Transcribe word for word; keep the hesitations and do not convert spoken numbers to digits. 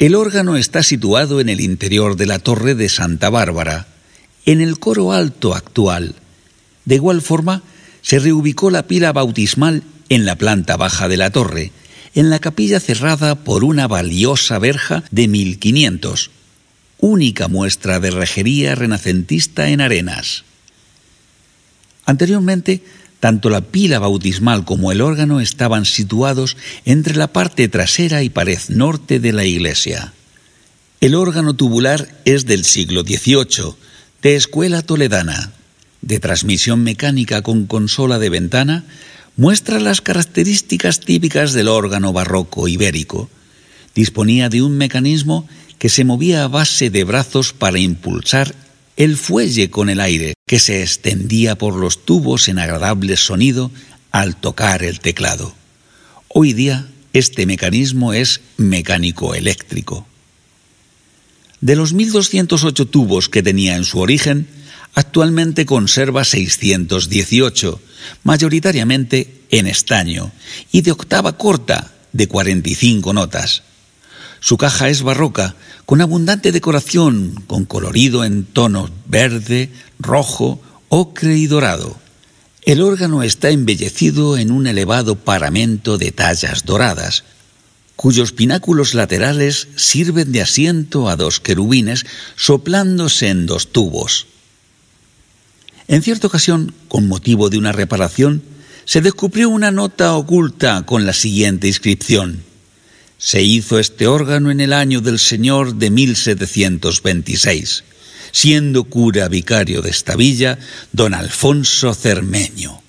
El órgano está situado en el interior de la torre de Santa Bárbara, en el coro alto actual. De igual forma, se reubicó la pila bautismal en la planta baja de la torre, en la capilla cerrada por una valiosa verja de mil quinientos, única muestra de rejería renacentista en Arenas. Anteriormente, tanto la pila bautismal como el órgano estaban situados entre la parte trasera y pared norte de la iglesia. El órgano tubular es del siglo dieciocho, de escuela toledana, de transmisión mecánica con consola de ventana. Muestra las características típicas del órgano barroco ibérico. Disponía de un mecanismo que se movía a base de brazos para impulsar el fuelle con el aire, que se extendía por los tubos en agradable sonido al tocar el teclado. Hoy día este mecanismo es mecánico-eléctrico. De los mil doscientos ocho tubos que tenía en su origen, actualmente conserva seiscientos dieciocho, mayoritariamente en estaño, y de octava corta, de cuarenta y cinco notas. Su caja es barroca, con abundante decoración, con colorido en tonos verde, rojo, ocre y dorado. El órgano está embellecido en un elevado paramento de tallas doradas, cuyos pináculos laterales sirven de asiento a dos querubines soplándose en dos tubos. En cierta ocasión, con motivo de una reparación, se descubrió una nota oculta con la siguiente inscripción: se hizo este órgano en el año del Señor de mil setecientos veintiséis, siendo cura vicario de esta villa don Alfonso Cermeño.